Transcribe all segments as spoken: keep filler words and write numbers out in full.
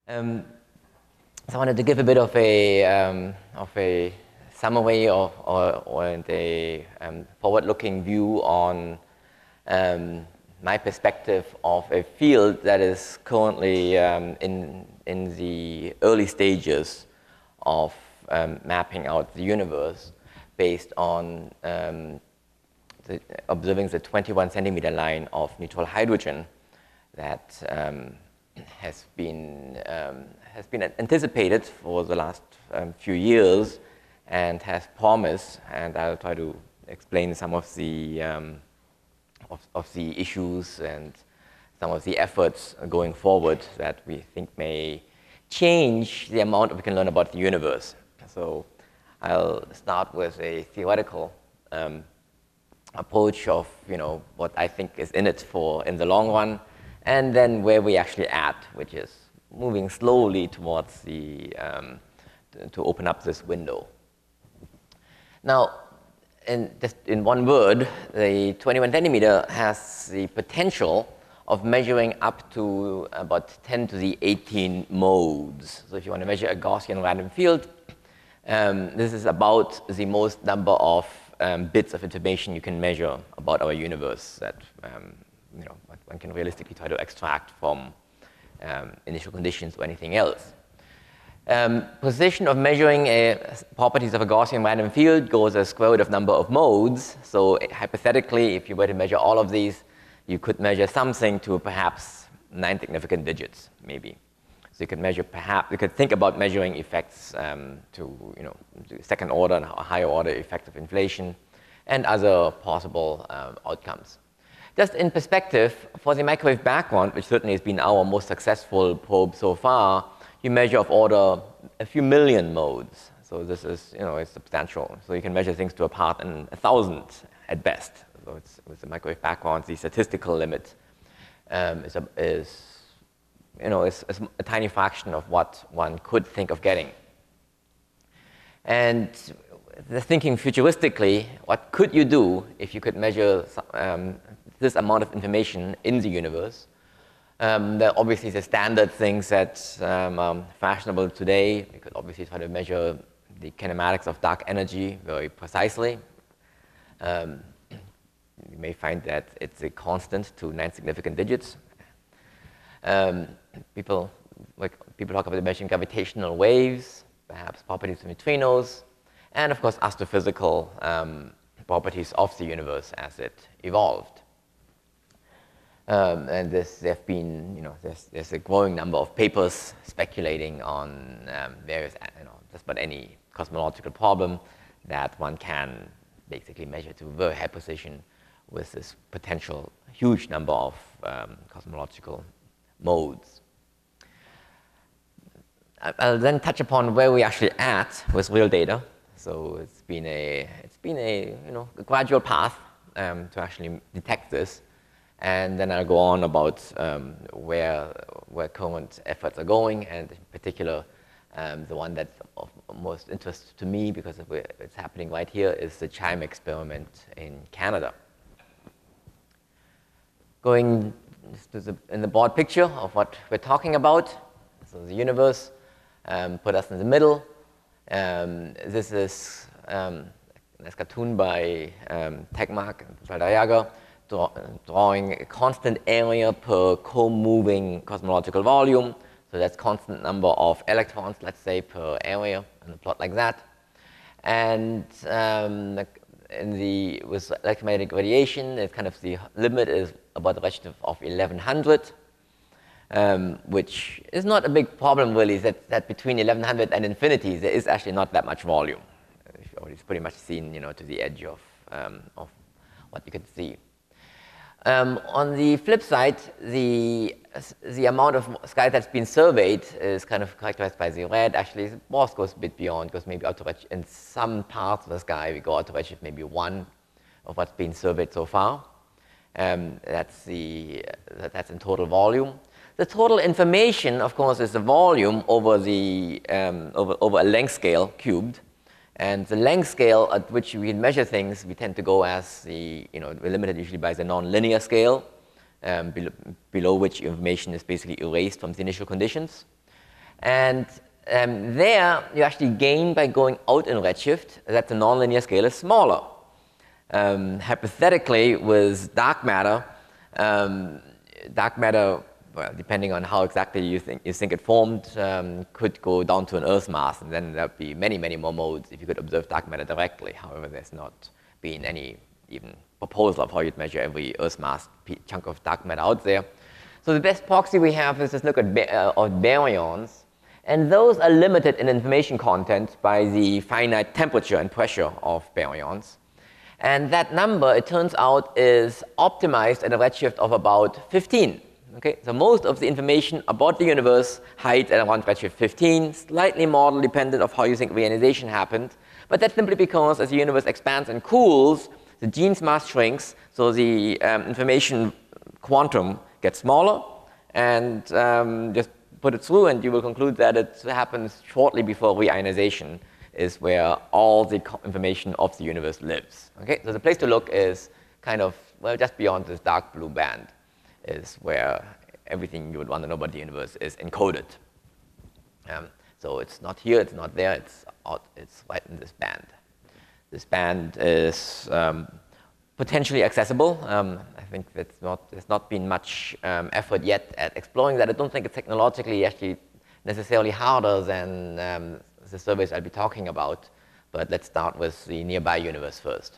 Um, so I wanted to give a bit of a, um, of a summary of, or, or a um, forward-looking view on um, my perspective of a field that is currently um, in, in the early stages of um, mapping out the universe based on um, the, observing the twenty-one centimeter line of neutral hydrogen that um, has been, um, has been anticipated for the last um, few years and has promise, and I'll try to explain some of the, um, of, of the issues and some of the efforts going forward that we think may change the amount we can learn about the universe. So I'll start with a theoretical um, approach of, you know, what I think is in it for in the long run, and then where we actually at, which is moving slowly towards the, um, to, to open up this window. Now, in, just in one word, the twenty-one centimeter has the potential of measuring up to about ten to the eighteen modes. So if you want to measure a Gaussian random field, um, this is about the most number of um, bits of information you can measure about our universe that um, you know, one can realistically try to extract from um, initial conditions or anything else. Um, position of measuring a, properties of a Gaussian random field goes as square root of number of modes. So hypothetically, if you were to measure all of these, you could measure something to perhaps nine significant digits, maybe. So you could measure perhaps, you could think about measuring effects um, to, you know, second order and higher order effects of inflation and other possible um, outcomes. Just in perspective, for the microwave background, which certainly has been our most successful probe so far, you measure of order a few million modes. So this is, you know, it's substantial. So you can measure things to a part in a thousand at best. So it's, with the microwave background, the statistical limit um, is, a, is, you know, is, is a tiny fraction of what one could think of getting. And the thinking futuristically, what could you do if you could measure um, this amount of information in the universe? Um, there are obviously the standard things that um, are fashionable today. We could obviously try to measure the kinematics of dark energy very precisely. Um, you may find that it's a constant to nine significant digits. Um, people, like, people talk about measuring gravitational waves, perhaps properties of neutrinos, and of course astrophysical um, properties of the universe as it evolved. Um, and this, there have been, you know, there's, there's a growing number of papers speculating on um, various, you know, just about any cosmological problem that one can basically measure to very high precision with this potential huge number of um, cosmological modes. I'll then touch upon where we actually at with real data. So it's been a, it's been a, you know, a gradual path um, to actually detect this. And then I'll go on about um, where, where current efforts are going, and in particular, um, the one that's of most interest to me because of where it's happening right here is the CHIME experiment in Canada. Going to the, in the broad picture of what we're talking about, so the universe, um, put us in the middle. Um, this is um, a cartoon by um, Tegmark and Baldariaga, Draw, drawing a constant area per co-moving cosmological volume. So that's constant number of electrons, let's say, per area in a plot like that. And um, in the, with electromagnetic radiation, it's kind of the limit is about the redshift of eleven hundred, um, which is not a big problem really, that, that between eleven hundred and infinity, there is actually not that much volume. It's pretty much seen, you know, to the edge of, um, of what you can see. Um, on the flip side, the, the amount of sky that's been surveyed is kind of characterized by the red. Actually, the Morse goes a bit beyond, goes maybe out to redshift. In some parts of the sky, we go out to redshift maybe one of what's been surveyed so far. Um, that's, the, that's in total volume. The total information, of course, is the volume over, the, um, over, over a length scale cubed. And the length scale at which we measure things, we tend to go as the, you know, we're limited usually by the nonlinear scale, um, below, below which information is basically erased from the initial conditions. And um, there, you actually gain by going out in redshift that the nonlinear scale is smaller. Um, hypothetically, with dark matter, um, dark matter, well, depending on how exactly you think, you think it formed, um, could go down to an Earth mass, and then there'd be many, many more modes if you could observe dark matter directly. However, there's not been any even proposal of how you'd measure every Earth mass chunk of dark matter out there. So the best proxy we have is just look at ba uh, of baryons, and those are limited in information content by the finite temperature and pressure of baryons. And that number, it turns out, is optimized at a redshift of about fifteen. Okay, so most of the information about the universe hides at around redshift fifteen, slightly model dependent of how you think reionization happened. But that's simply because as the universe expands and cools, the Jeans mass shrinks, so the um, information quantum gets smaller, and um, just put it through, and you will conclude that it happens shortly before reionization is where all the information of the universe lives. Okay, so the place to look is kind of, well, just beyond this dark blue band is where everything you would want to know about the universe is encoded. Um, so it's not here, it's not there, it's out, it's right in this band. This band is um, potentially accessible. Um, I think that's not, there's not been much um, effort yet at exploring that. I don't think it's technologically actually necessarily harder than um, the surveys I'll be talking about, but let's start with the nearby universe first.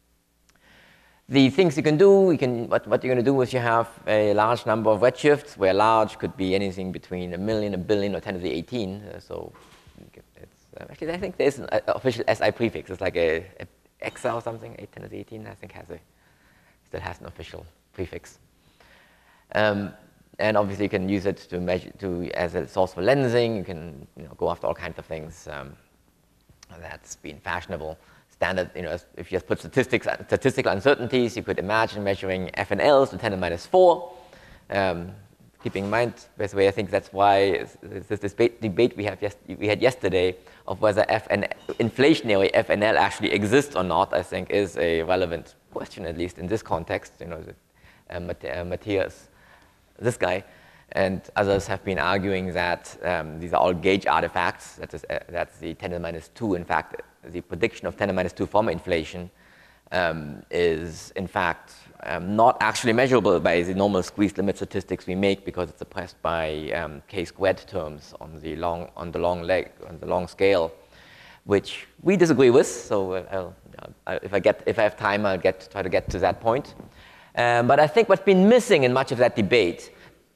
The things you can do, you can, what, what you're going to do is you have a large number of redshifts, where large could be anything between a million, a billion, or ten to the eighteen. Uh, so it's, uh, actually, I think there's an uh, official S I prefix. It's like a, a exa or something, eight, ten to the eighteen, I think has a, still has an official prefix. Um, And obviously, you can use it to measure, to as a source for lensing. You can, you know, go after all kinds of things. Um, that's been fashionable. Standard, you know, if you just put statistics, statistical uncertainties, you could imagine measuring F N Ls to ten to the minus four. Um, keeping in mind, by the way, I think that's why this debate, debate we have yes, we had yesterday of whether F N, inflationary F N L actually exists or not, I think, is a relevant question, at least in this context. You know, the, uh, Matthias. This guy and others have been arguing that um, these are all gauge artifacts. That is, uh, that's the ten to the minus two. In fact, the prediction of ten to the minus two from inflation um, is, in fact, um, not actually measurable by the normal squeeze limit statistics we make, because it's suppressed by um, k-squared terms on the long on the long leg on the long scale, which we disagree with. So uh, I'll, I'll, if I get if I have time, I'll get try to get to that point. Um, but I think what's been missing in much of that debate,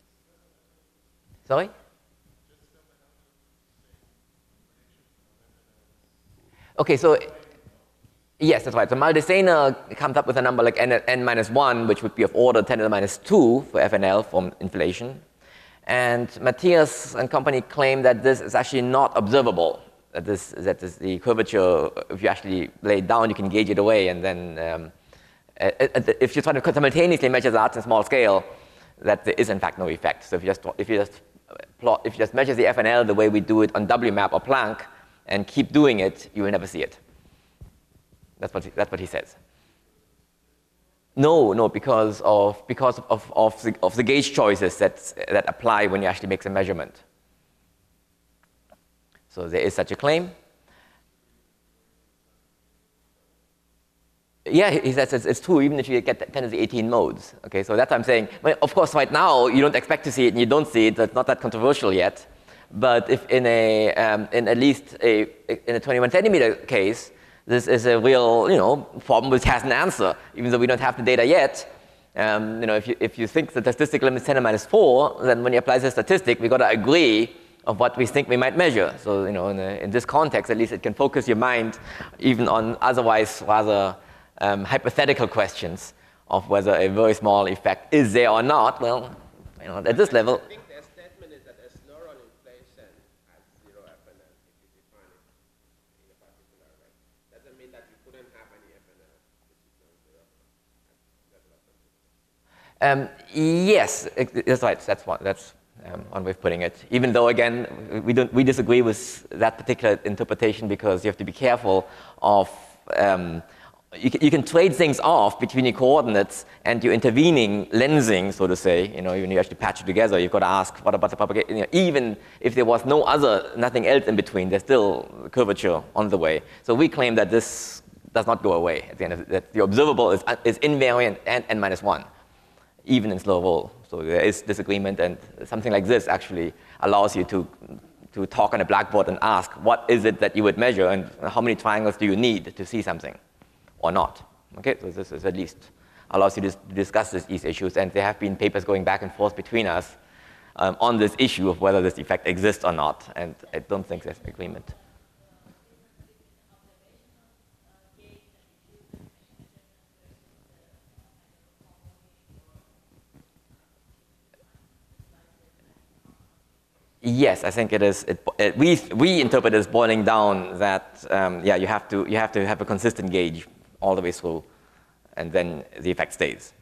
sorry? Okay, so yes, that's right. So Maldacena comes up with a number like n, n minus one, which would be of order ten to the minus two for F N L from inflation. And Matthias and company claim that this is actually not observable. That this, that this, the curvature, if you actually lay it down, you can gauge it away, and then um, if you try to simultaneously measure that in small scale, that there is in fact no effect. So if you just if you just plot if you just measure the F N L the way we do it on W map or Planck and keep doing it, you will never see it. That's what he, that's what he says. No, no, because of because of of the, of the gauge choices that that apply when you actually make the measurement. So there is such a claim. Yeah, he says it's, it's true, even if you get ten to the eighteen modes. Okay, so that's what I'm saying. Well, of course, right now, you don't expect to see it, and you don't see it. That's not that controversial yet. But if in a, um, in at least a, in a twenty-one centimeter case, this is a real, you know, problem which has an answer, even though we don't have the data yet. Um, you know, if you, if you think the statistical limit is ten to the minus four, then when you apply the statistic, we got to agree of what we think we might measure. So, you know, in, a, in this context, at least it can focus your mind even on otherwise rather Um, hypothetical questions of whether a very small effect is there or not. Well, you know, at this level. I think their statement is that as neural inflation has zero F N L if you define it in a particular way. Doesn't mean that you couldn't have any F N L which is non-zero. Um, yes, that's right. That's one. That's um, one way of putting it. Even though, again, we don't we disagree with that particular interpretation, because you have to be careful of. Um, you can, you can trade things off between your coordinates and your intervening lensing, so to say. You know, when you actually patch it together, you've got to ask, what about the propagation? You know, even if there was no other, nothing else in between, there's still curvature on the way. So we claim that this does not go away at the end of it, that the observable is, is invariant and n minus one, even in slow roll. So there is disagreement, and something like this actually allows you to, to talk on a blackboard and ask, what is it that you would measure, and how many triangles do you need to see something? Or not. Okay, so this is at least allows you to discuss these issues, and there have been papers going back and forth between us um, on this issue of whether this effect exists or not, and I don't think there's agreement. Yes, I think it is. It, it, we we interpret it as boiling down that um, yeah, you have to you have to have a consistent gauge all the way through, and then the effect stays.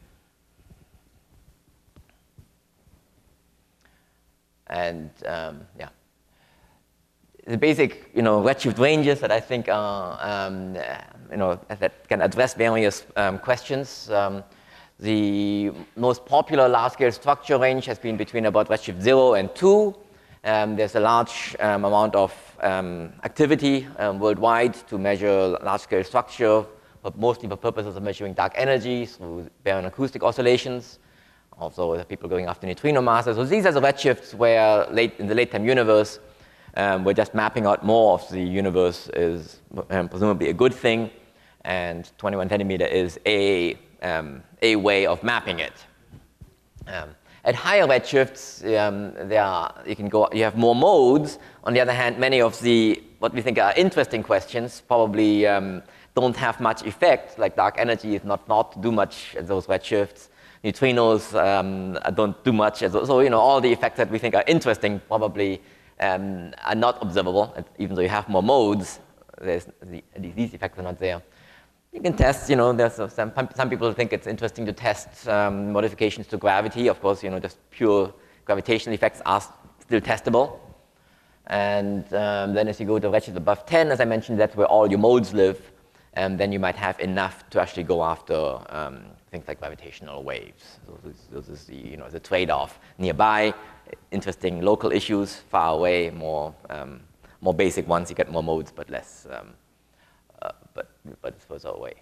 And um, yeah, the basic you know redshift ranges that I think are um, you know that can address various um, questions. Um, the most popular large-scale structure range has been between about redshift zero and two. Um, there's a large um, amount of um, activity um, worldwide to measure large-scale structure, but mostly for purposes of measuring dark energy through baryon acoustic oscillations. Also, there are people going after neutrino masses. So these are the redshifts where late, in the late-time universe, um, we're just mapping out more of the universe is um, presumably a good thing, and twenty-one centimeter is a, um, a way of mapping it. Um, At higher redshifts, um, there are, you can go, you have more modes. On the other hand, many of the, what we think are interesting questions probably um, don't have much effect, like dark energy is not not do much at those redshifts. Neutrinos um, don't do much. At those, so, you know, all the effects that we think are interesting probably um, are not observable. And even though you have more modes, there's the, these effects are not there. You can test, you know, there's some, some people think it's interesting to test um, modifications to gravity. Of course, you know, just pure gravitational effects are still testable. And um, then as you go to redshift above ten, as I mentioned, that's where all your modes live. And then you might have enough to actually go after um, things like gravitational waves. So this, this is the, you know, the trade-off. Nearby, interesting local issues. Far away, more, um, more basic ones. You get more modes, but less. Um, Uh, but, but it's further away.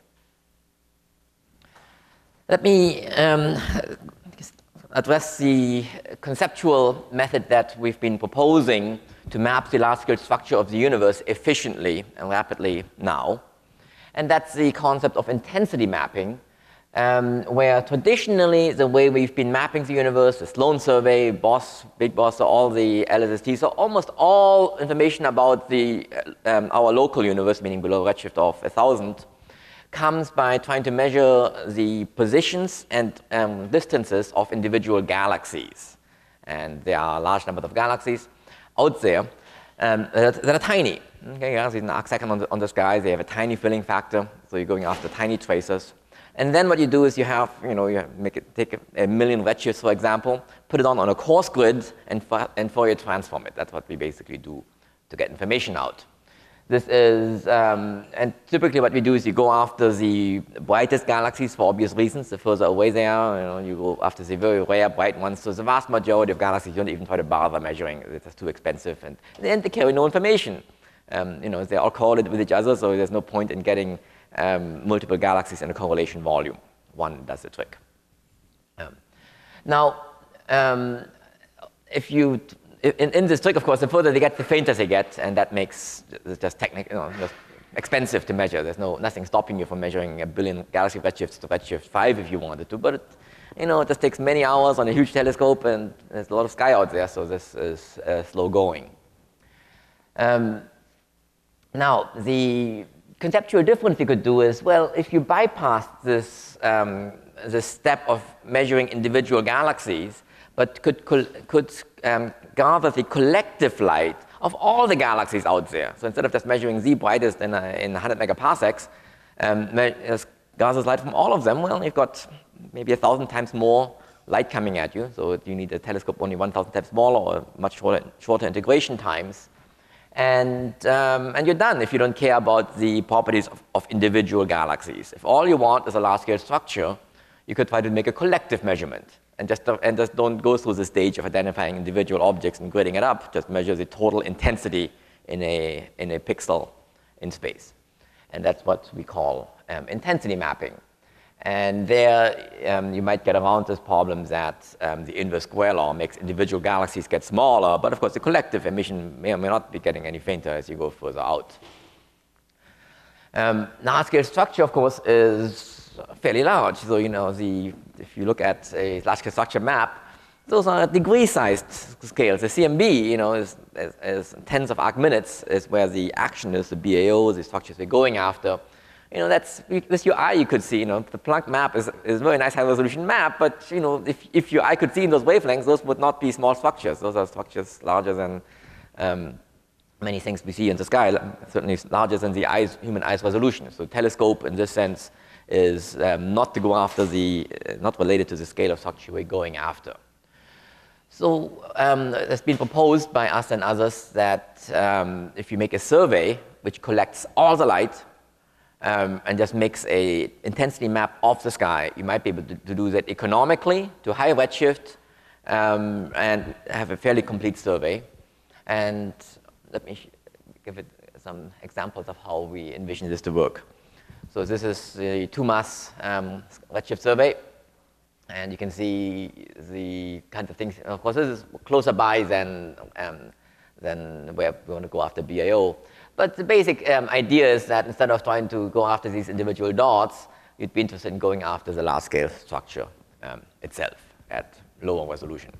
Let me um, address the conceptual method that we've been proposing to map the large-scale structure of the universe efficiently and rapidly now. And that's the concept of intensity mapping, um, where traditionally the way we've been mapping the universe, the Sloan survey, BOSS, Big BOSS, all the L S S T, so almost all information about the, um, our local universe, meaning below redshift of one thousand, comes by trying to measure the positions and um, distances of individual galaxies. And there are a large number of galaxies out there um, that, that are tiny. Okay, galaxies in the arc second on the, on the sky, they have a tiny filling factor, so you're going after tiny tracers. And then what you do is you have, you know, you make it, take a, a million redshifts, for example, put it on on a coarse grid, and, and Fourier transform it. That's what we basically do to get information out. This is, um, and typically what we do is you go after the brightest galaxies for obvious reasons. The further away they are, you know, you go after the very rare bright ones. So the vast majority of galaxies, you don't even try to bother measuring. It's just too expensive, and then they carry no information. Um, you know, they're all correlated with each other, so there's no point in getting Um, multiple galaxies in a correlation volume. One does the trick. Um, now, um, if you, in, in this trick, of course, the further they get, the fainter they get, and that makes it just technical, you know, just expensive to measure. There's no nothing stopping you from measuring a billion galaxy redshifts to redshift five if you wanted to, but it, you know, it just takes many hours on a huge telescope, and there's a lot of sky out there, so this is uh, slow going. Um, now, the conceptual difference you could do is, well, if you bypass this, um, this step of measuring individual galaxies, but could, could, could um, gather the collective light of all the galaxies out there. So instead of just measuring the brightest in, a, in one hundred megaparsecs, um, gathers light from all of them, well, you've got maybe a thousand times more light coming at you. So you need a telescope only one thousand times smaller or much shorter, shorter integration times. And, um, and you're done if you don't care about the properties of, of individual galaxies. If all you want is a large-scale structure, you could try to make a collective measurement and just, and just don't go through the stage of identifying individual objects and gridding it up, just measure the total intensity in a, in a pixel in space. And that's what we call um, intensity mapping. And there um, you might get around this problem that um, the inverse square law makes individual galaxies get smaller, but of course the collective emission may or may not be getting any fainter as you go further out. Um, large-scale structure, of course, is fairly large. So, you know, the, if you look at a large-scale structure map, those are degree-sized scales. The C M B, you know, is, is, is tens of arc minutes is where the action is, the B A O, the structures we're going after. You know, that's, with your eye you could see, you know, the Planck map is, is a very nice high-resolution map, but, you know, if, if your eye could see in those wavelengths, those would not be small structures. Those are structures larger than um, many things we see in the sky, certainly larger than the eyes, human eye's resolution. So telescope, in this sense, is um, not to go after the, uh, not related to the scale of structure we're going after. So um, it's been proposed by us and others that um, if you make a survey which collects all the light, Um, and just makes a intensity map of the sky, you might be able to, to do that economically, to high redshift, um, and have a fairly complete survey. And let me give it some examples of how we envision this to work. So this is the two-mass um, redshift survey, and you can see the kind of things. Of course, this is closer by than, um, than where we want to go after B A O. But the basic um, idea is that instead of trying to go after these individual dots, you'd be interested in going after the large-scale structure um, itself at lower resolution.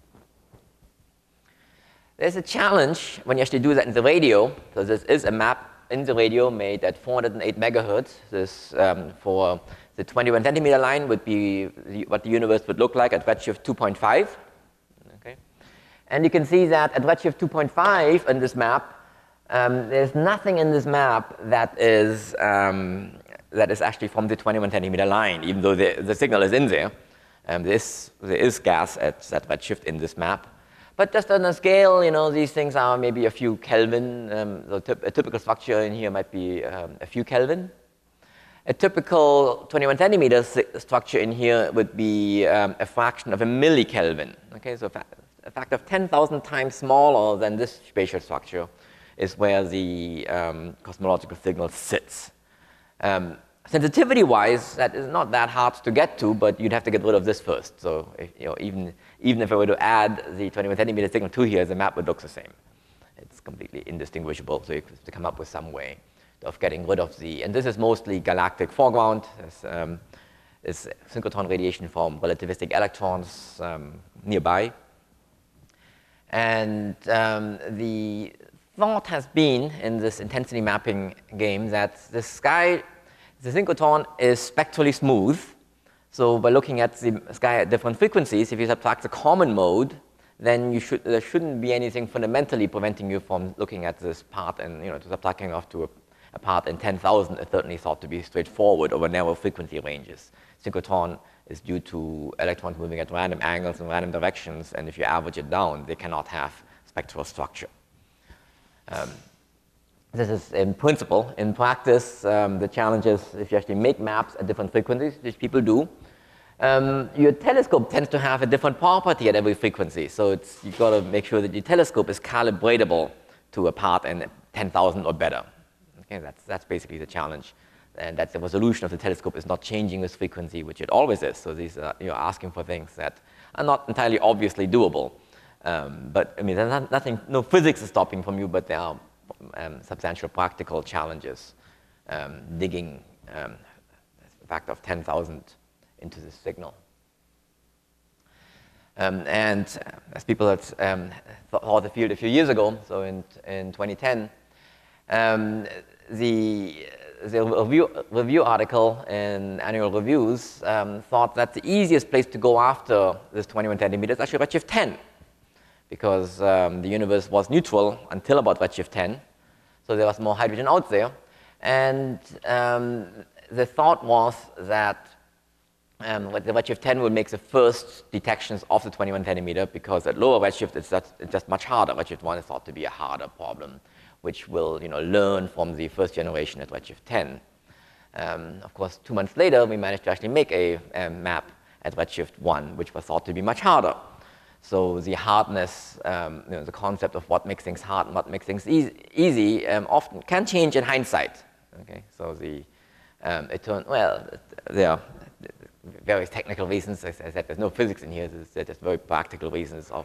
There's a challenge when you actually do that in the radio. So this is a map in the radio made at four hundred eight megahertz. This, um, for the twenty-one centimeter line, would be the, what the universe would look like at redshift two point five. Okay? And you can see that at redshift two point five in this map, Um, there's nothing in this map that is, um, that is actually from the twenty-one centimeter line, even though the, the signal is in there. Um, there, is, there is gas at that redshift in this map. But just on a scale, you know, these things are maybe a few Kelvin. Um, so a typical structure in here might be um, a few Kelvin. A typical twenty-one centimeter structure in here would be um, a fraction of a millikelvin. Okay, so a, fa a factor of ten thousand times smaller than this spatial structure is where the um, cosmological signal sits. Um, Sensitivity-wise, that is not that hard to get to, but you'd have to get rid of this first. So if, you know, even, even if I were to add the twenty-one centimeter signal to here, the map would look the same. It's completely indistinguishable, so you have to come up with some way of getting rid of the, and this is mostly galactic foreground. There's, um, there's synchrotron radiation from relativistic electrons um, nearby. And um, the thought has been in this intensity mapping game that the sky, the synchrotron is spectrally smooth. So by looking at the sky at different frequencies, if you subtract the common mode, then you should, there shouldn't be anything fundamentally preventing you from looking at this part and, you know, subtracting off to a, a part in ten thousand is certainly thought to be straightforward over narrow frequency ranges. Synchrotron is due to electrons moving at random angles and random directions, and if you average it down, they cannot have spectral structure. Um, this is in principle. In practice, um, the challenge is if you actually make maps at different frequencies, which people do, um, your telescope tends to have a different property at every frequency. So it's, you've got to make sure that your telescope is calibratable to a part in ten thousand or better. Okay, that's, that's basically the challenge. And that the resolution of the telescope is not changing with frequency, which it always is. So these are, you're asking for things that are not entirely obviously doable. Um, but I mean, there's not, nothing, no physics is stopping from you, but there are um, substantial practical challenges um, digging um, a factor of ten thousand into the signal. Um, and as people had um, thought the field a few years ago, so in, in twenty ten, um, the, the review, review article in Annual Reviews um, thought that the easiest place to go after this twenty-one centimeters is actually redshift ten. Because um, the universe was neutral until about redshift ten, so there was more hydrogen out there. And um, the thought was that um, the redshift ten would make the first detections of the twenty-one centimeter, because at lower redshift it's just, it's just much harder. Redshift one is thought to be a harder problem, which will you know, learn from the first generation at redshift ten. Um, of course, two months later, we managed to actually make a, a map at redshift one, which was thought to be much harder. So the hardness, um, you know, the concept of what makes things hard and what makes things easy, easy um, often can change in hindsight. Okay, so the um, it turned well. There are various technical reasons. As I said, there's no physics in here. There's just very practical reasons of.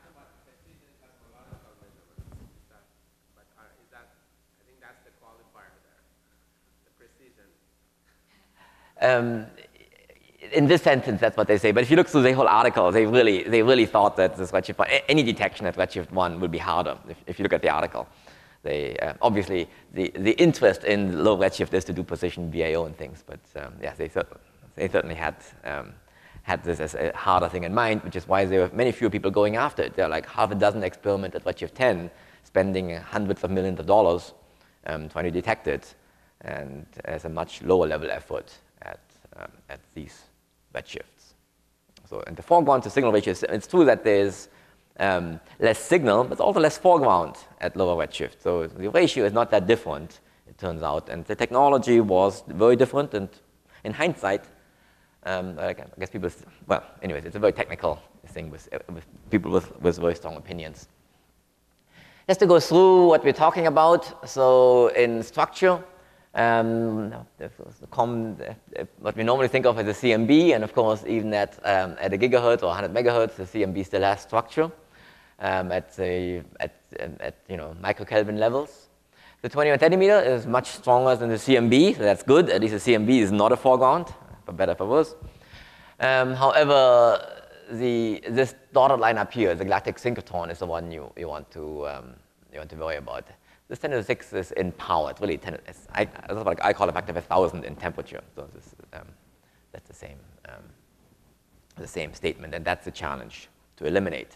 Um, in this sentence, that's what they say. But if you look through the whole article, they really, they really thought that this redshift one, any detection at redshift one will be harder. If, if you look at the article, they uh, obviously the, the interest in low redshift is to do precision V A O and things. But um, yeah, they, cer they certainly had um, had this as a harder thing in mind, which is why there were many fewer people going after it. There are like half a dozen experiments at redshift ten, spending hundreds of millions of dollars um, trying to detect it, and as a much lower level effort at, um, at these redshifts. So in the foreground, the signal ratio, is, it's true that there's um, less signal, but also less foreground at lower redshift. So the ratio is not that different, it turns out. And the technology was very different, and in hindsight, um, I guess people, well, anyways, it's a very technical thing with, with people with, with very strong opinions. Just to go through what we're talking about, so in structure, Um, the common, uh, what we normally think of as a C M B, and of course, even at, um, at a gigahertz or one hundred megahertz, the C M B still has structure um, at, the, at, at you know, microkelvin levels. The twenty-one centimeter is much stronger than the C M B, so that's good. At least the C M B is not a foreground, for better or for worse. Um, however, the, this dotted line up here, the galactic synchrotron, is the one you, you, want, to, um, you want to worry about. This ten to the six is in power. It's really ten. It's, I, that's what I call a factor of a thousand in temperature. So this, um, that's the same, um, the same statement, and that's the challenge to eliminate.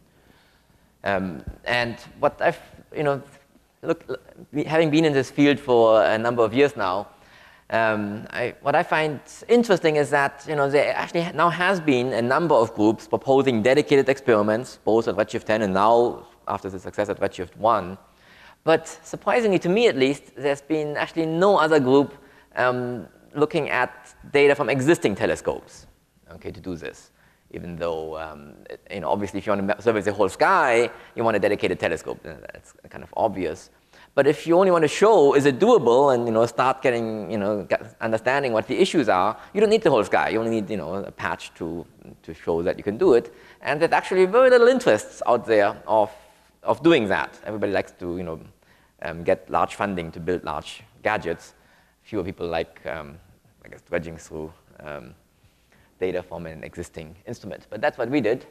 Um, and what I've, you know, look, having been in this field for a number of years now, um, I, what I find interesting is that you know there actually now has been a number of groups proposing dedicated experiments, both at redshift ten and now after the success at redshift one. But surprisingly, to me at least, there's been actually no other group um, looking at data from existing telescopes, okay, to do this. Even though, um, it, you know, obviously, if you want to survey the whole sky, you want a dedicated telescope. That's kind of obvious. But if you only want to show, is it doable, and you know, start getting, you know, get understanding what the issues are, you don't need the whole sky. You only need, you know, a patch to to show that you can do it. And there's actually very little interest out there of of doing that. Everybody likes to, you know, um, get large funding to build large gadgets. Fewer people like, um, I guess, dredging through um, data from an existing instrument. But that's what we did.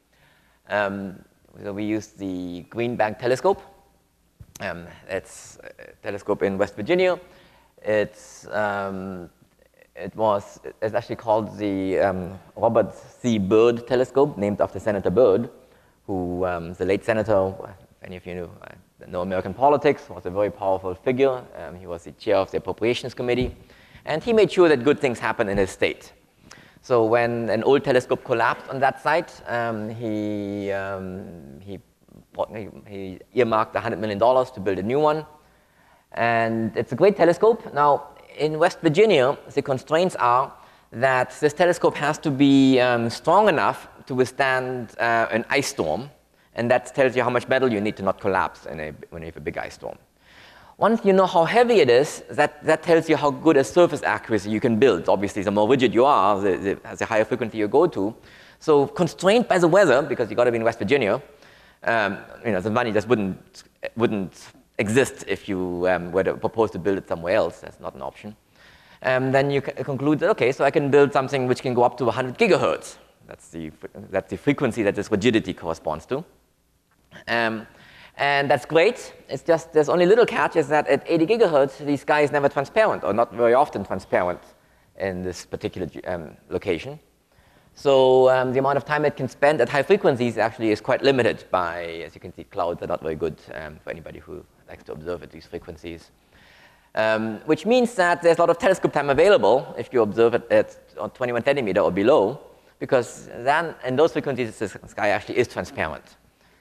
Um, so we used the Green Bank telescope. Um, it's a telescope in West Virginia. It's, um, it was, it's actually called the um, Robert C. Byrd telescope, named after Senator Byrd, who, um, the late senator, any of you know, uh, know American politics, was a very powerful figure. Um, he was the chair of the Appropriations Committee, and he made sure that good things happen in his state. So when an old telescope collapsed on that site, um, he, um, he, he earmarked one hundred million dollars to build a new one. And it's a great telescope. Now, in West Virginia, the constraints are that this telescope has to be um, strong enough to withstand uh, an ice storm, and that tells you how much metal you need to not collapse in a, when you have a big ice storm. Once you know how heavy it is, that, that tells you how good a surface accuracy you can build. Obviously, the more rigid you are, the, the, the higher frequency you go to. So constrained by the weather, because you got to be in West Virginia, um, you know, the money just wouldn't, wouldn't exist if you um, were to propose to build it somewhere else. That's not an option. Um, then you conclude that, okay, so I can build something which can go up to one hundred gigahertz. That's the, that's the frequency that this rigidity corresponds to. Um, and that's great. It's just there's only a little catch is that at eighty gigahertz, the sky is never transparent, or not very often transparent in this particular um, location. So um, the amount of time it can spend at high frequencies actually is quite limited by, as you can see, clouds are not very good um, for anybody who likes to observe at these frequencies. Um, which means that there's a lot of telescope time available if you observe it at twenty-one centimeter or below, because then in those frequencies the sky actually is transparent.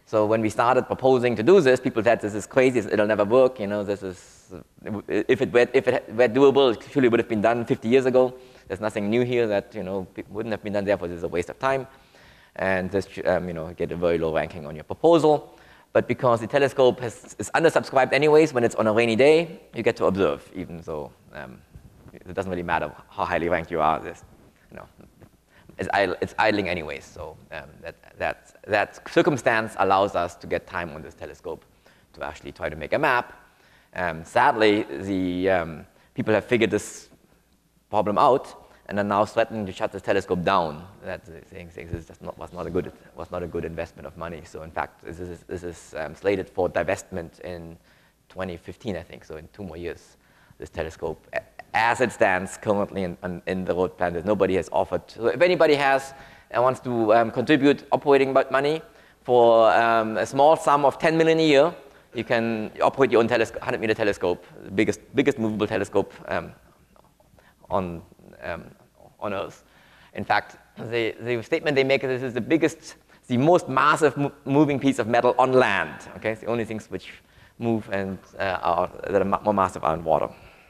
So when we started proposing to do this, people said, this is crazy, it'll never work, you know, this is, if it were, if it were doable, it surely would have been done fifty years ago. There's nothing new here that, you know, wouldn't have been done, therefore this is a waste of time. And this, um, you know, get a very low ranking on your proposal. But because the telescope has, is undersubscribed anyways, when it's on a rainy day, you get to observe, even though um, it doesn't really matter how highly ranked you are. This, you know, it's, idle, it's idling anyways. So um, that, that, that circumstance allows us to get time on this telescope to actually try to make a map. Um, sadly, the um, people have figured this problem out and are now threatening to shut this telescope down. That saying this just not, was not a good was not a good investment of money. So in fact, this is this is um, slated for divestment in twenty fifteen, I think. So in two more years, this telescope, as it stands currently in, in, in the road plan, nobody has offered. So if anybody has and wants to um, contribute operating money for um, a small sum of ten million a year, you can operate your own one hundred meter telescope, the biggest biggest movable telescope um, on. Um, on Earth. In fact, the, the statement they make is this is the biggest, the most massive mo moving piece of metal on land. Okay, it's the only things which move and uh, are, that are more massive are in water.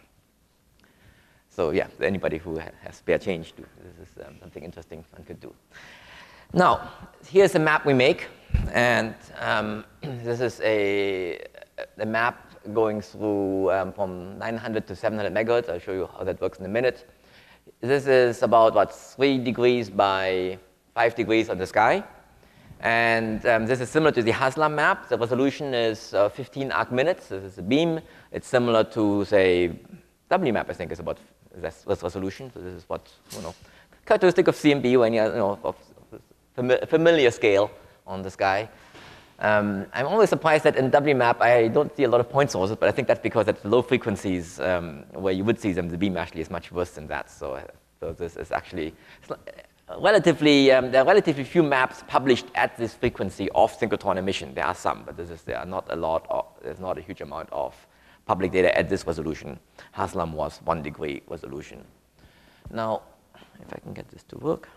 So yeah, anybody who ha has spare change, do. This is um, something interesting one could do. Now, here's a map we make, and um, this is a, a map going through um, from nine hundred to seven hundred megahertz. I'll show you how that works in a minute. This is about, what, three degrees by five degrees on the sky. And um, this is similar to the Haslam map. The resolution is uh, fifteen arc minutes. This is a beam. It's similar to, say, W map, I think, is about this, this resolution. So this is what, you know, characteristic of C M B, when you know, of fami familiar scale on the sky. Um, I'm always surprised that in W map I don't see a lot of point sources, but I think that's because at low frequencies um, where you would see them, the beam actually is much worse than that. So, so this is actually relatively, um, there are relatively few maps published at this frequency of synchrotron emission. There are some, but this is, there are not a lot, of, there's not a huge amount of public data at this resolution. Haslam was one degree resolution. Now, if I can get this to work.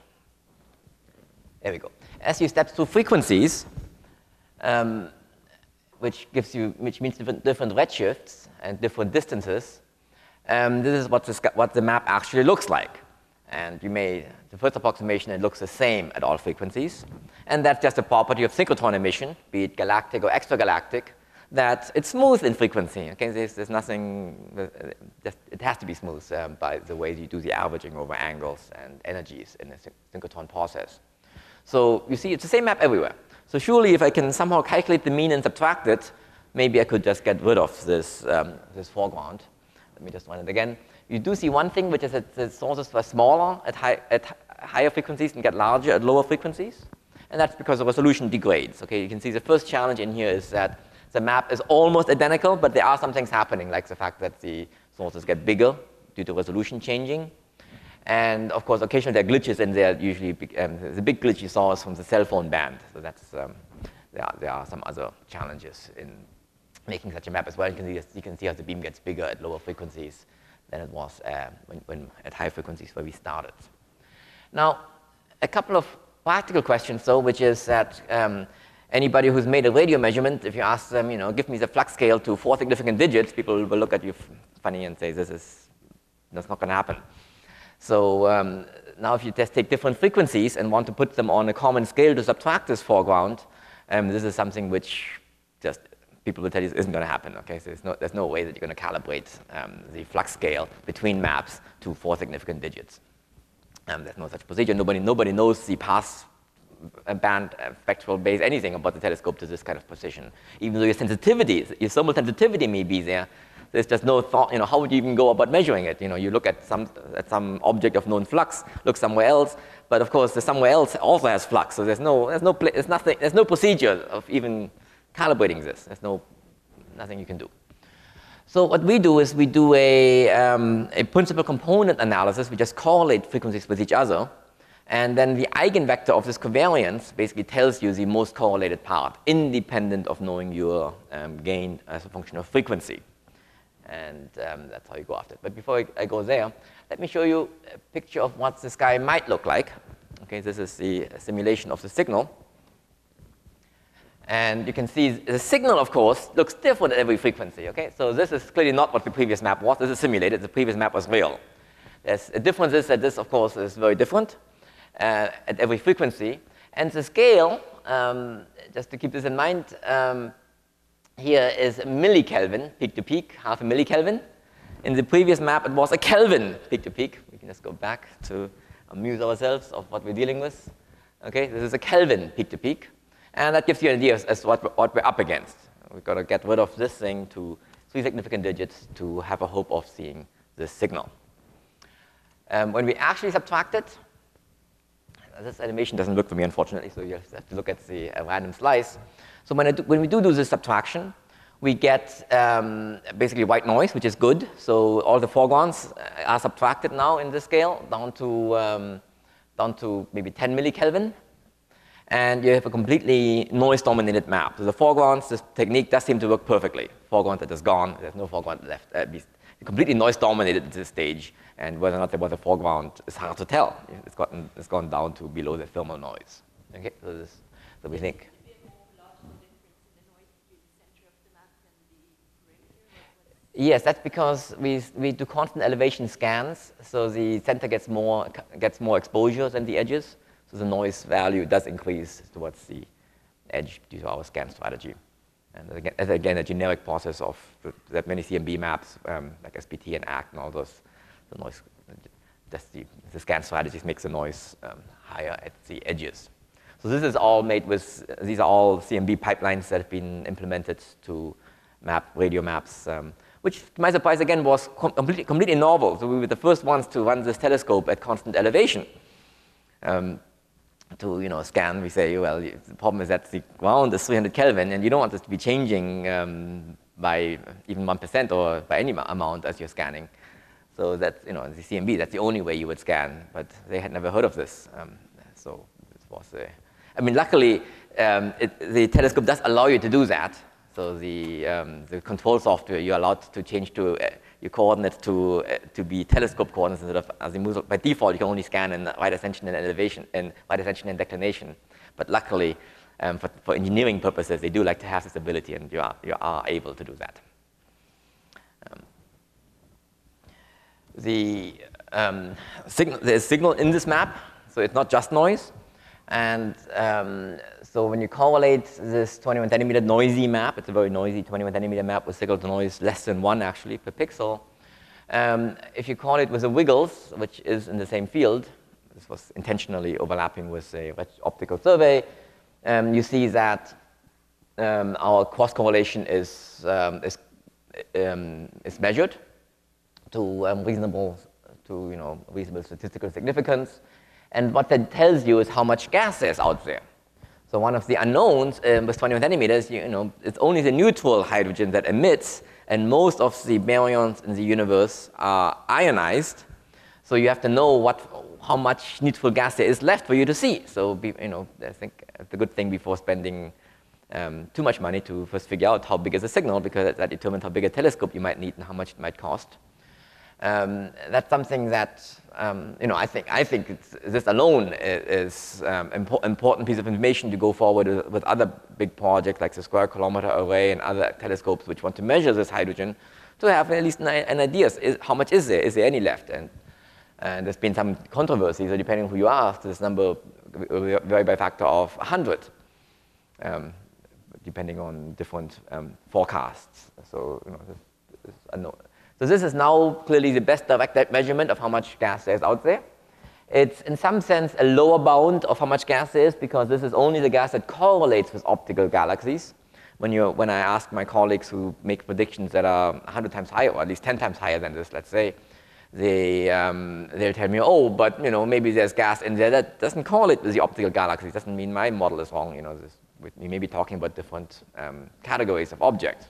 There we go. As you step through frequencies, Um, which gives you, which means different, different redshifts and different distances. Um, this is what the, what the map actually looks like. And you may, the first approximation, it looks the same at all frequencies. And that's just a property of synchrotron emission, be it galactic or extragalactic, that it's smooth in frequency. Okay, there's, there's nothing, just, it has to be smooth um, by the way you do the averaging over angles and energies in a synchrotron process. So you see, it's the same map everywhere. So surely if I can somehow calculate the mean and subtract it, maybe I could just get rid of this, um, this foreground. Let me just run it again. You do see one thing, which is that the sources are smaller at, high, at higher frequencies and get larger at lower frequencies. And that's because the resolution degrades. Okay, you can see the first challenge in here is that the map is almost identical, but there are some things happening, like the fact that the sources get bigger due to resolution changing. And of course, occasionally there are glitches in there. Usually, um, the big glitch you saw is from the cell phone band. So that's um, there, are, there are some other challenges in making such a map as well. You can see, you can see how the beam gets bigger at lower frequencies than it was uh, when, when at high frequencies where we started. Now, a couple of practical questions, though, which is that um, anybody who's made a radio measurement, if you ask them, you know, give me the flux scale to four significant digits, people will look at you funny and say, this is that's not going to happen. So um, now if you just take different frequencies and want to put them on a common scale to subtract this foreground, um, this is something which just people will tell you isn't going to happen. Okay, so there's no, there's no way that you're going to calibrate um, the flux scale between maps to four significant digits. Um, there's no such procedure. Nobody, nobody knows the pass band uh, spectral base anything about the telescope to this kind of precision. Even though your sensitivity, your thermal sensitivity may be there, there's just no thought, you know, how would you even go about measuring it? You know, you look at some, at some object of known flux, look somewhere else, but of course, the somewhere else also has flux, so there's no, there's no, there's nothing, there's no procedure of even calibrating this. There's no, nothing you can do. So what we do is we do a, um, a principal component analysis. We just correlate frequencies with each other, and then the eigenvector of this covariance basically tells you the most correlated part, independent of knowing your um, gain as a function of frequency. And um, that's how you go after it. But before I, I go there, let me show you a picture of what the sky might look like. Okay, this is the simulation of the signal. And you can see the signal, of course, looks different at every frequency, okay? So this is clearly not what the previous map was. This is simulated. The previous map was real. There's a difference is that this, of course, is very different uh, at every frequency. And the scale, um, just to keep this in mind, um, here is millikelvin, peak to peak, half a millikelvin. In the previous map, it was a Kelvin, peak to peak. We can just go back to amuse ourselves of what we're dealing with. Okay, this is a Kelvin, peak to peak. And that gives you an idea as, as what, what we're up against. We've got to get rid of this thing to three significant digits to have a hope of seeing this signal. Um, when we actually subtract it, this animation doesn't work for me, unfortunately, so you have to look at the uh, random slice. So when, I do, when we do do this subtraction, we get um, basically white noise, which is good. So all the foregrounds are subtracted now in this scale down to, um, down to maybe ten millikelvin. And you have a completely noise-dominated map. So the foregrounds, this technique does seem to work perfectly. Foreground that is gone, there's no foreground left. Uh, completely noise-dominated at this stage, and whether or not there was a foreground is hard to tell. It's gotten, it's gone down to below the thermal noise. Okay, so this, so we think. Yes, that's because we, we do constant elevation scans, so the center gets more, gets more exposure than the edges. So the noise value does increase towards the edge due to our scan strategy. And again, as again, a generic process of that many C M B maps, um, like S P T and A C T and all those, the noise, just the, the scan strategies makes the noise um, higher at the edges. So this is all made with, these are all C M B pipelines that have been implemented to map radio maps, um, which to my surprise again was com completely, completely novel. So we were the first ones to run this telescope at constant elevation. Um, to you know, scan, we say, well, the problem is that the ground is three hundred Kelvin, and you don't want this to be changing um, by even one percent or by any amount as you're scanning. So that's, you know, the C M B, that's the only way you would scan, but they had never heard of this. Um, so this was a, I mean, luckily, um, it, the telescope does allow you to do that. So the, um, the control software, you're allowed to change to uh, your coordinates to, uh, to be telescope coordinates instead of azimuthal. By default, you can only scan in right ascension and elevation, and right ascension and declination. But luckily, um, for, for engineering purposes, they do like to have this ability, and you are, you are able to do that. Um, the um, signal, there's signal in this map, so it's not just noise. And um, so when you correlate this twenty-one centimeter noisy map, it's a very noisy twenty-one centimeter map with signal to noise less than one actually per pixel. Um, if you correlate with the Wiggles, which is in the same field, this was intentionally overlapping with a optical survey, um, you see that um, our cross correlation is, um, is, um, is measured to um, reasonable, to you know, reasonable statistical significance. And what that tells you is how much gas there is out there. So one of the unknowns um, with twenty-one centimeters, you, you know, it's only the neutral hydrogen that emits, and most of the baryons in the universe are ionized. So you have to know what, how much neutral gas there is left for you to see. So be, you know, I think the good thing before spending um, too much money to first figure out how big is a signal, because that determines how big a telescope you might need and how much it might cost. Um, that's something that um, you know, I think I think it's, this alone is um, impo important piece of information to go forward with, with other big projects like the Square Kilometer Array and other telescopes which want to measure this hydrogen, to have at least an, an idea: is how much is there? Is there any left? And and there's been some controversy. So depending on who you ask, this number will vary by a factor of one hundred, um, depending on different um, forecasts. So you know, this, this, I know. So this is now clearly the best direct measurement of how much gas there is out there. It's in some sense a lower bound of how much gas there is, because this is only the gas that correlates with optical galaxies. When, you're, when I ask my colleagues who make predictions that are one hundred times higher, or at least ten times higher than this, let's say, they, um, they'll tell me, oh, but you know, maybe there's gas in there that doesn't correlate with the optical galaxies. Doesn't mean my model is wrong. You know, this, we may be talking about different um, categories of objects.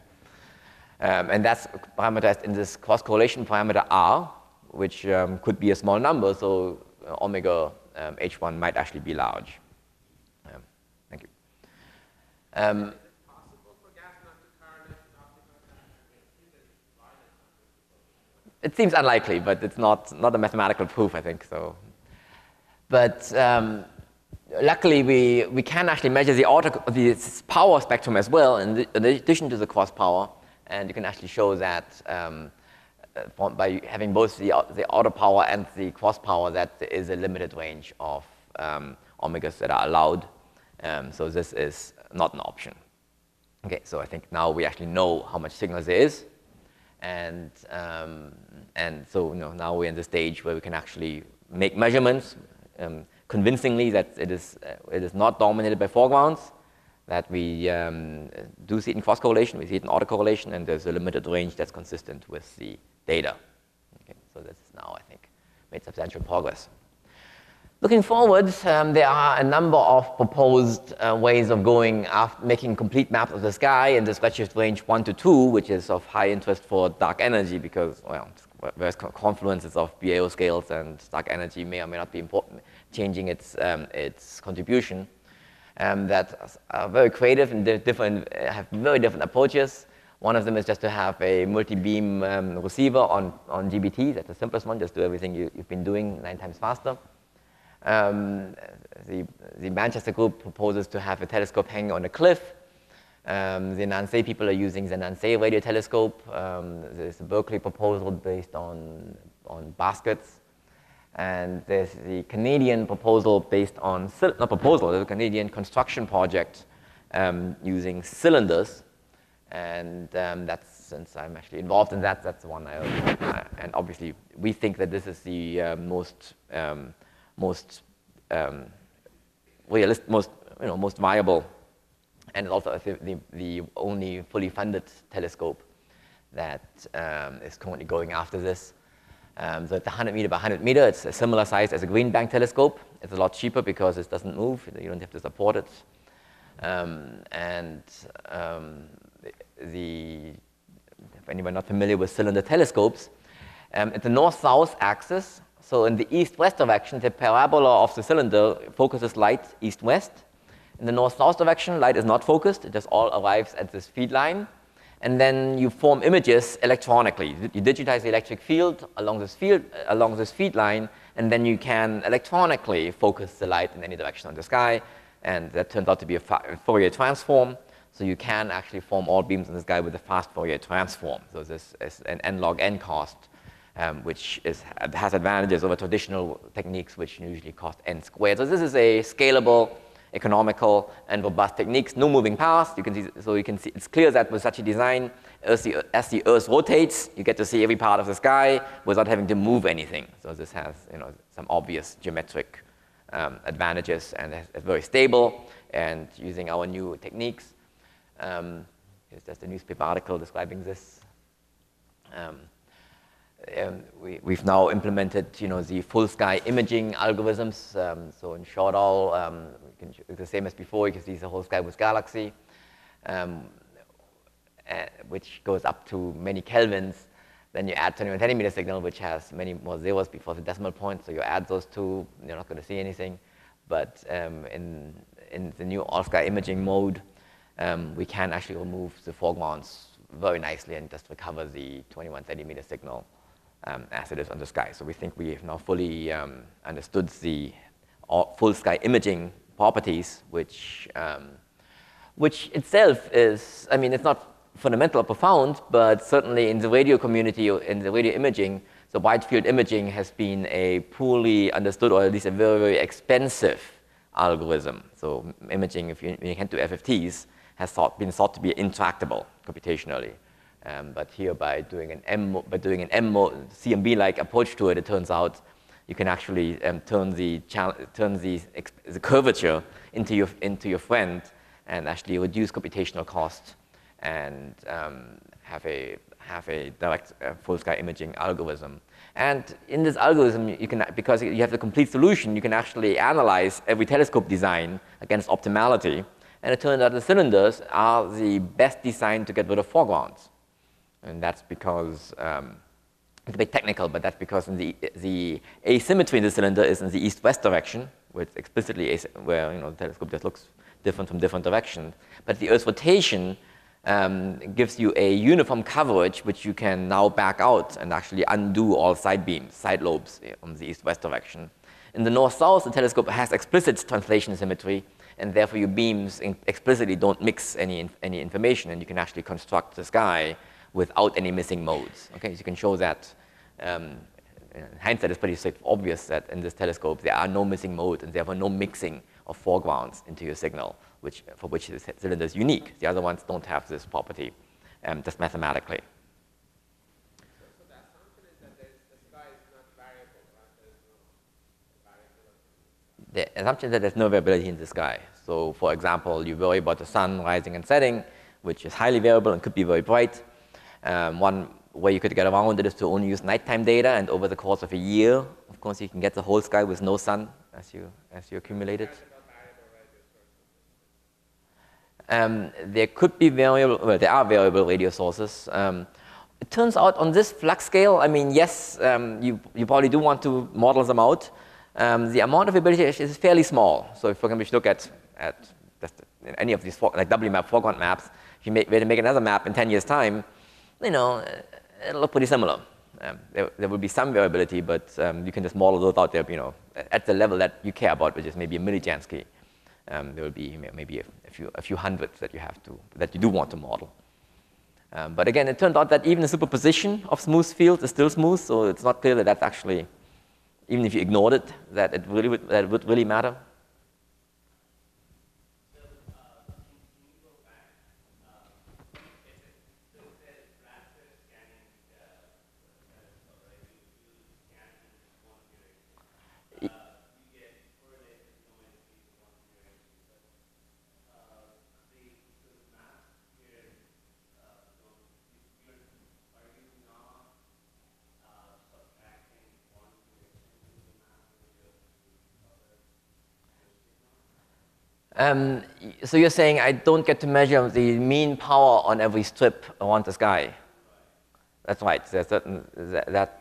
Um, and that's parameterized in this cross-correlation parameter R, which um, could be a small number, so uh, omega um, H one might actually be large. Um, thank you. Um, Is it possible for gas not to correlate with optical galaxies? it seems unlikely, but it's not, not a mathematical proof, I think. So, but um, luckily, we, we can actually measure the, auto, the power spectrum as well, in, the, in addition to the cross power. And you can actually show that um, uh, by having both the, the auto power and the cross power, that there is a limited range of um, omegas that are allowed. Um, so this is not an option. Okay, so I think now we actually know how much signal there is. And, um, and so you know, now we're in the stage where we can actually make measurements um, convincingly that it is, uh, it is not dominated by foregrounds, that we um, do see it in cross correlation, we see it in autocorrelation, and there's a limited range that's consistent with the data. Okay, so this is now, I think, made substantial progress. Looking forward, um, there are a number of proposed uh, ways of going after making complete maps of the sky in this redshift range one to two, which is of high interest for dark energy because, well, various confluences of B A O scales and dark energy may or may not be important, changing its, um, its contribution. Um, that are very creative and different, have very different approaches. One of them is just to have a multi-beam um, receiver on, on G B T. That's the simplest one, just do everything you, you've been doing nine times faster. Um, the, the Manchester group proposes to have a telescope hanging on a cliff. Um, the Nancy people are using the Nancy radio telescope. Um, there's a Berkeley proposal based on, on baskets. And there's the Canadian proposal based on, not proposal, there's a Canadian construction project um, using cylinders. And um, that's, since I'm actually involved in that, that's the one I, uh, and obviously we think that this is the uh, most, um, most um, realistic, most, you know, most viable, and it's also the, the, the only fully funded telescope that um, is currently going after this. Um, so it's one hundred meter by one hundred meter. It's a similar size as a Green Bank telescope. It's a lot cheaper because it doesn't move. You don't have to support it. Um, and um, the, if anyone not familiar with cylinder telescopes, um, it's the north-south axis. So in the east-west direction, the parabola of the cylinder focuses light east-west. In the north-south direction, light is not focused. It just all arrives at this feed line. And then you form images electronically. You digitize the electric field along this field, along this feed line, and then you can electronically focus the light in any direction on the sky. And that turns out to be a Fourier transform. So you can actually form all beams in the sky with a fast Fourier transform. So this is an n log n cost, um, which is, has advantages over traditional techniques, which usually cost n squared. So this is a scalable, economical, and robust techniques. No moving parts. You can see, so you can see it's clear that with such a design, as the, as the Earth rotates, you get to see every part of the sky without having to move anything. So this has, you know, some obvious geometric um, advantages, and it's very stable. And using our new techniques, um, here's just a newspaper article describing this. Um, Um, we, we've now implemented, you know, the full sky imaging algorithms. Um, so in Shortall, um, we can, the same as before, you can see the whole sky with galaxy, um, uh, which goes up to many kelvins. Then you add twenty-one centimeter signal, which has many more zeros before the decimal point. So you add those two, you're not going to see anything. But um, in, in the new all sky imaging mode, um, we can actually remove the foregrounds very nicely and just recover the twenty-one centimeter signal Um, as it is on the sky. So we think we have now fully um, understood the full sky imaging properties, which, um, which itself is, I mean, it's not fundamental or profound, but certainly in the radio community, in the radio imaging, the wide field imaging has been a poorly understood, or at least a very, very expensive algorithm. So imaging, if you, when you can do F F Ts, has thought, been thought to be intractable computationally. Um, but here, by doing an M, by doing an M C M B-like approach to it, it turns out you can actually um, turn the turn the, the curvature into your into your friend, and actually reduce computational cost, and um, have a have a direct uh, full sky imaging algorithm. And in this algorithm, you can, because you have the complete solution, you can actually analyze every telescope design against optimality. And it turns out the cylinders are the best designed to get rid of foregrounds. And that's because, um, it's a bit technical, but that's because in the, the asymmetry in the cylinder is in the east-west direction, where it's explicitly, where, you know, the telescope just looks different from different directions. But the Earth's rotation um, gives you a uniform coverage, which you can now back out and actually undo all side beams, side lobes on the east-west direction. In the north-south, the telescope has explicit translation symmetry, and therefore your beams in explicitly don't mix any, any information, and you can actually construct the sky without any missing modes. Okay, so you can show that. Um, in hindsight, it's pretty obvious that in this telescope there are no missing modes, and therefore no mixing of foregrounds into your signal, which, for which the cylinder is unique. The other ones don't have this property, um, just mathematically. So the assumption is that there's, the sky is not variable, right? There's no variability. The assumption is that there's no variability in the sky. So, for example, you worry about the sun rising and setting, which is highly variable and could be very bright. Um, one way you could get around it is to only use nighttime data, and over the course of a year, of course, you can get the whole sky with no sun as you, as you accumulate it. Um, there could be variable, well, there are variable radio sources. Um, it turns out on this flux scale, I mean, yes, um, you, you probably do want to model them out. Um, the amount of variability is fairly small. So if, for example, you look at, at just any of these, for, like W map, foreground maps, if you make, were to make another map in ten years' time, you know, it'll look pretty similar. Um, there, there will be some variability, but um, you can just model those out there, you know, at the level that you care about, which is maybe a millijansky. Um, there will be maybe a, a, few, a few hundreds that you have to, that you do want to model. Um, but again, it turned out that even the superposition of smooth fields is still smooth, so it's not clear that that's actually, even if you ignored it, that it really would, that it would really matter. Um, so you're saying I don't get to measure the mean power on every strip around the sky. That's right. There's certain that, that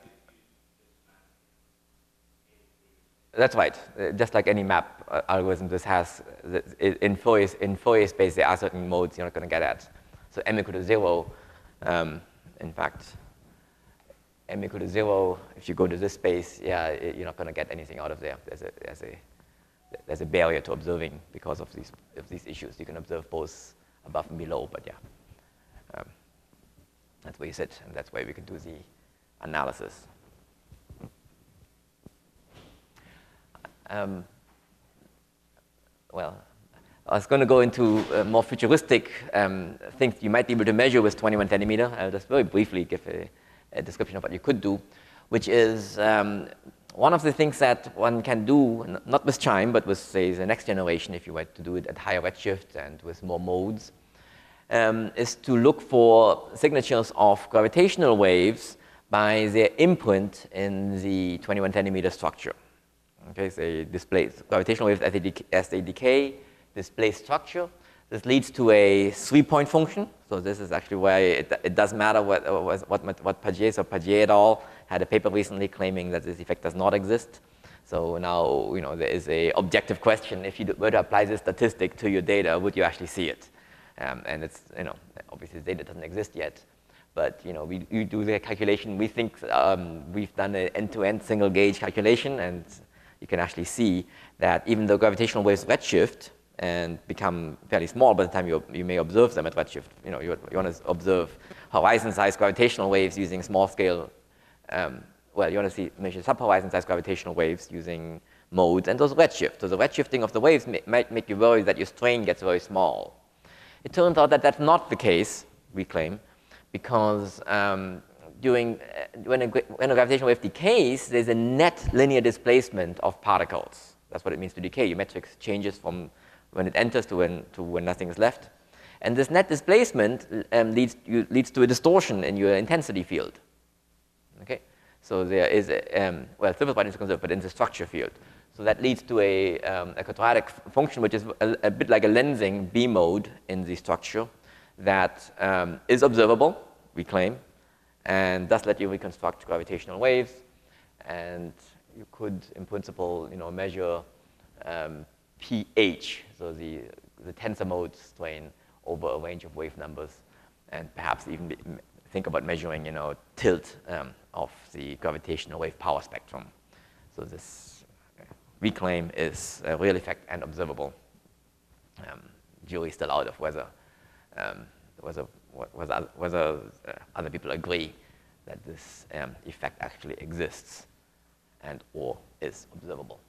that's right. Uh, just like any map uh, algorithm, this has in Fourier in Fourier space there are certain modes you're not going to get at. So m equal to zero. Um, in fact, m equal to zero. If you go to this space, yeah, you're not going to get anything out of there. There's a there's a There's a barrier to observing because of these, of these issues. You can observe both above and below, but yeah. Um, that's where you sit, and that's where we can do the analysis. Um, well, I was going to go into uh, more futuristic um, things you might be able to measure with twenty-one centimeter. I'll just very briefly give a, a description of what you could do, which is um, one of the things that one can do, not with CHIME, but with, say, the next generation, if you were to do it at higher redshift and with more modes, um, is to look for signatures of gravitational waves by their imprint in the twenty-one centimeter structure. Okay, so they display gravitational waves as they, as they decay, display structure. This leads to a three-point function. So this is actually why it, it doesn't matter what, what, what, what Paget or Paget et al. Had a paper recently claiming that this effect does not exist. So now, you know, there is a objective question. If you were to apply this statistic to your data, would you actually see it? Um, and it's, you know, obviously the data doesn't exist yet. But, you know, we, we do the calculation. We think um, we've done an end-to-end single gauge calculation, and you can actually see that even though gravitational waves redshift and become fairly small by the time you, you may observe them at redshift, you know, you, you want to observe horizon-sized gravitational waves using small-scale. Um, well, you want to see measure sub-horizon-sized gravitational waves using modes, and those redshift. So the redshifting of the waves may, might make you worry that your strain gets very small. It turns out that that's not the case, we claim, because um, during, uh, when, a, when a gravitational wave decays, there's a net linear displacement of particles. That's what it means to decay. Your matrix changes from when it enters to when, to when nothing is left. And this net displacement um, leads, you, leads to a distortion in your intensity field. Okay, so there is a, um, well, triple point is conserved, but in the structure field. So that leads to a, um, a quadratic function, which is a, a bit like a lensing B mode in the structure that um, is observable, we claim, and does let you reconstruct gravitational waves. And you could, in principle, you know, measure um, pH, so the, the tensor mode strain over a range of wave numbers, and perhaps even be, think about measuring, you know, tilt um, of the gravitational wave power spectrum. So this we claim is a real effect and observable. Um, jury's still out of whether, um, whether, whether, whether uh, other people agree that this um, effect actually exists and or is observable.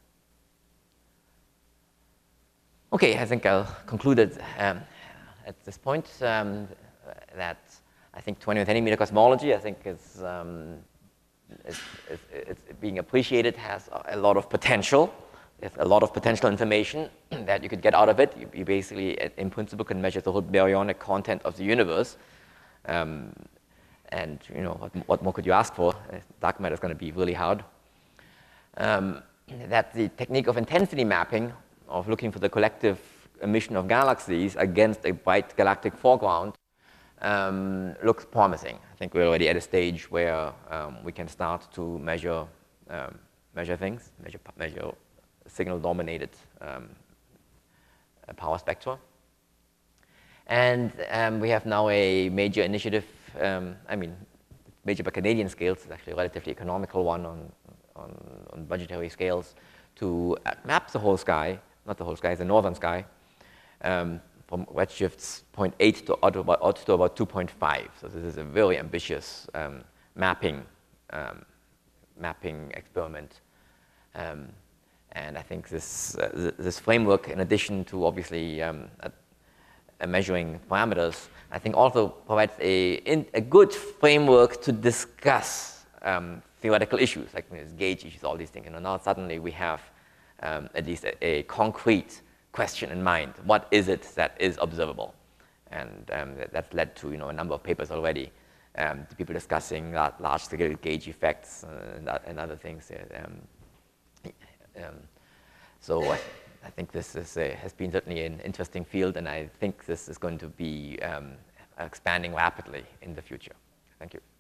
Okay, I think I'll conclude it um, at this point um, that I think twenty centimeter cosmology, I think is, um, is, is, is being appreciated, has a lot of potential. There's a lot of potential information that you could get out of it. You, you basically, in principle, can measure the whole baryonic content of the universe. Um, and you know, what, what more could you ask for? Dark matter is going to be really hard. Um, that the technique of intensity mapping, of looking for the collective emission of galaxies against a bright galactic foreground, um, looks promising. I think we're already at a stage where um, we can start to measure, um, measure things, measure, measure signal-dominated um, power spectra. And um, we have now a major initiative, um, I mean, major by Canadian scales, it's actually a relatively economical one on, on, on budgetary scales, to uh, map the whole sky, not the whole sky, the northern sky, um, from redshifts zero point eight to odd to about, odd to about two point five. So this is a very ambitious um, mapping, um, mapping experiment. Um, and I think this, uh, th this framework, in addition to obviously um, a, a measuring parameters, I think also provides a, in, a good framework to discuss um, theoretical issues, like you know, gauge issues, all these things. You know, now suddenly we have um, at least a, a concrete question in mind. What is it that is observable? And um, that, that's led to you know, a number of papers already, um, to people discussing large-scale gauge effects uh, and, and other things. Um, um, so I, I think this is a, has been certainly an interesting field, and I think this is going to be um, expanding rapidly in the future. Thank you.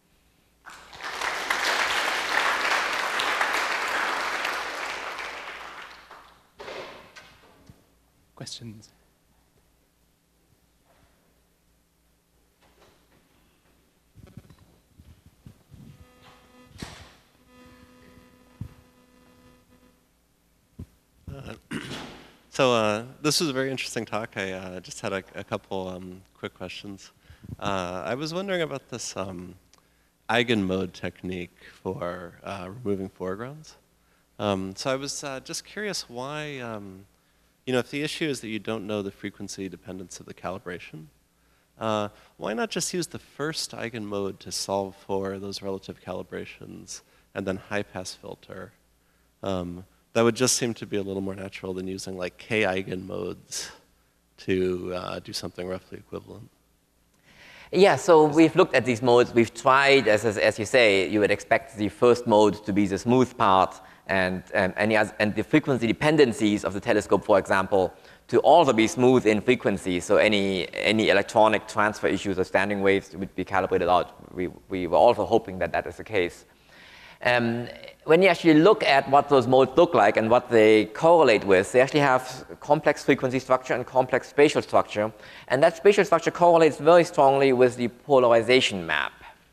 Questions? Uh, so uh, this was a very interesting talk. I uh, just had a, a couple um, quick questions. Uh, I was wondering about this um, eigenmode technique for uh, removing foregrounds. Um, so I was uh, just curious why, um, you know, if the issue is that you don't know the frequency dependence of the calibration, uh, why not just use the first eigenmode to solve for those relative calibrations and then high-pass filter? Um, that would just seem to be a little more natural than using like k eigenmodes to uh, do something roughly equivalent. Yeah, so we've looked at these modes. We've tried, as, as, as you say, you would expect the first mode to be the smooth part, and, um, any other, and the frequency dependencies of the telescope, for example, to also be smooth in frequency. So any, any electronic transfer issues or standing waves would be calibrated out. We, we were also hoping that that is the case. Um, when you actually look at what those modes look like and what they correlate with, they actually have complex frequency structure and complex spatial structure. And that spatial structure correlates very strongly with the polarization map.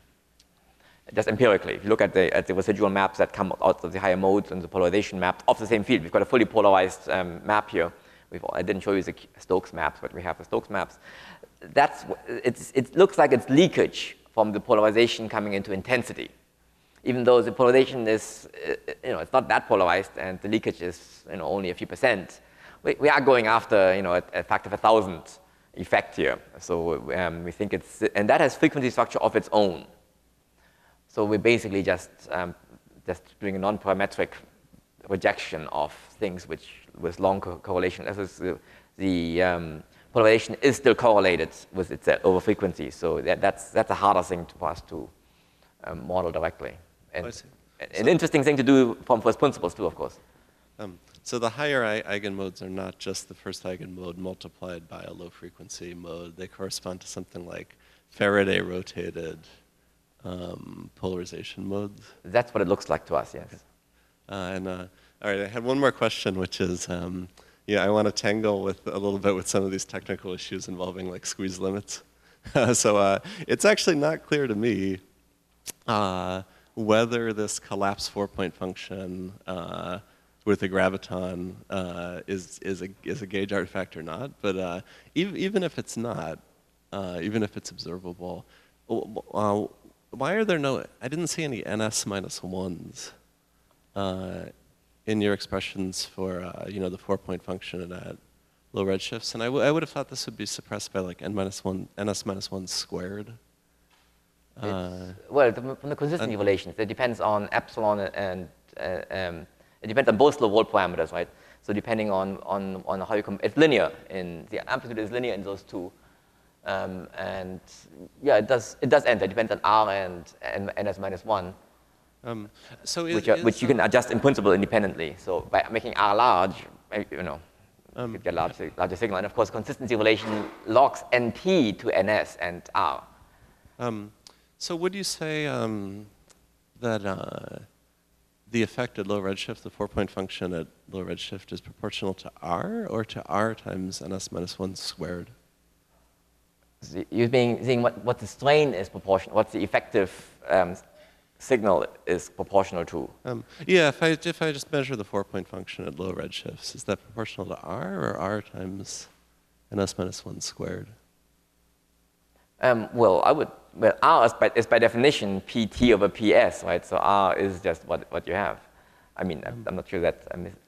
Just empirically, if you look at the, at the residual maps that come out of the higher modes and the polarization map of the same field, we've got a fully polarized um, map here. We've, I didn't show you the Stokes maps, but we have the Stokes maps. That's, it's, it looks like it's leakage from the polarization coming into intensity. Even though the polarization is, you know, it's not that polarized and the leakage is, you know, only a few percent, we, we are going after, you know, a, a factor of a thousand effect here. So um, we think it's, and that has frequency structure of its own. So we're basically just, um, just doing a non-parametric rejection of things which with long co correlation. As is the, the um, polarization is still correlated with its uh, over frequency. So that, that's, that's a harder thing to, for us to um, model directly. And I see. an So interesting thing to do from first principles too, of course. Um, so the higher I eigenmodes are not just the first eigenmode multiplied by a low frequency mode. They correspond to something like Faraday rotated um, polarization modes. That's what it looks like to us, yes. Uh, and uh, all right, I had one more question, which is, um, yeah, I want to tangle with a little bit with some of these technical issues involving like squeeze limits. so uh, it's actually not clear to me uh, whether this collapse four-point function uh, with a graviton uh, is is a is a gauge artifact or not. But uh, even even if it's not, uh, even if it's observable, uh, why are there no? I didn't see any N S minus ones uh, in your expressions for uh, you know the four-point function at low redshifts, and I, w I would have thought this would be suppressed by like n minus one, ns minus one squared. Uh, well, the, from the consistency relations, it depends on epsilon and uh, um, it depends on both low-wall parameters, right? So depending on on on how you come, it's linear in the amplitude is linear in those two, um, and yeah, it does it does enter. It depends on r and and ns minus one. Um, so is, which, are, is, which you can adjust in principle independently. So by making R large, you know, um, you get a larger, larger signal. And of course, consistency relation logs N P to N S and R. Um, so would you say um, that uh, the effect at low redshift, the four-point function at low redshift, is proportional to R or to R times ns minus one squared? So you're being, seeing what, what the strain is proportional, what's the effective um, signal is proportional to. Um, yeah, if I, if I just measure the four-point function at low redshifts, is that proportional to R or R times ns minus one squared? Um, well, I would, well, R is by, is by definition P T over P S, right? So R is just what, what you have. I mean, I'm, I'm not sure that I miss,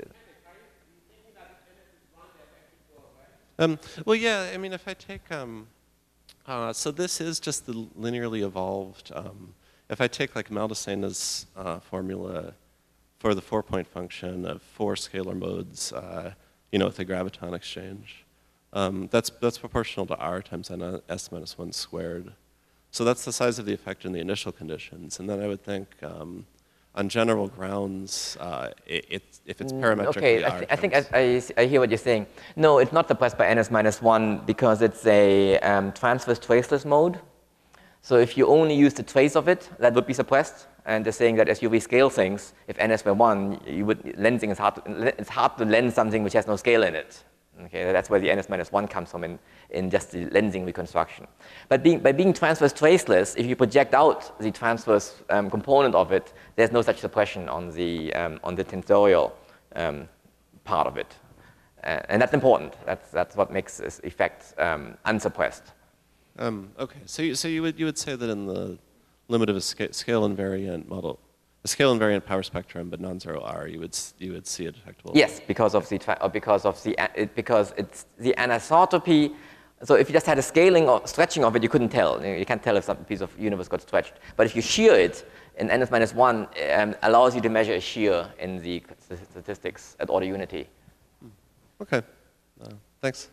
um, well, yeah, I mean, if I take, um, uh, so this is just the linearly evolved, um, if I take like Maldasena's uh, formula for the four-point function of four scalar modes, uh, you know, with a graviton exchange, um, that's that's proportional to R times ns minus one squared. So that's the size of the effect in the initial conditions, and then I would think um, on general grounds, uh, it, it, if it's parametrically okay, I, R th I think times- I, I, I hear what you're saying. No, it's not suppressed by ns minus one because it's a um, transverse traceless mode. So if you only use the trace of it, that would be suppressed. And they're saying that as you rescale things, if ns were one, you would, lensing is hard to, it's hard to lens something which has no scale in it. Okay, that's where the ns minus one comes from in, in just the lensing reconstruction. But being, by being transverse traceless, if you project out the transverse um, component of it, there's no such suppression on the, um, on the tensorial um, part of it. Uh, and that's important. That's, that's what makes this effect um, unsuppressed. Um, okay, so you, so you would you would say that in the limit of a sca scale invariant model, a scale invariant power spectrum, but non-zero R, you would you would see a detectable. Yes, because of the or because of the it, because it's the anisotropy. So if you just had a scaling or stretching of it, you couldn't tell. You can't tell if some piece of universe got stretched. But if you shear it, and ns minus one um, allows you to measure a shear in the statistics at order unity. Okay, uh, thanks.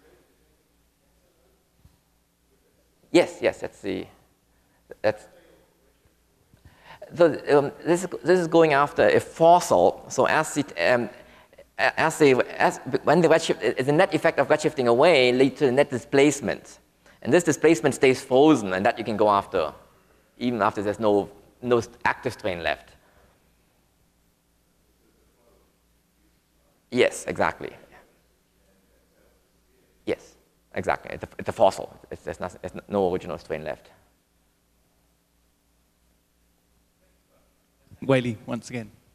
Yes, yes, that's the, that's, so um, this, is, this is going after a fossil, so as the, um, as the, as, when the redshift, the net effect of redshifting away leads to the net displacement. And this displacement stays frozen, and that you can go after, even after there's no, no active strain left. Yes, exactly. Yes. Exactly, it's a, it's a fossil. It's, there's, nothing, there's no original strain left. Wiley, once again.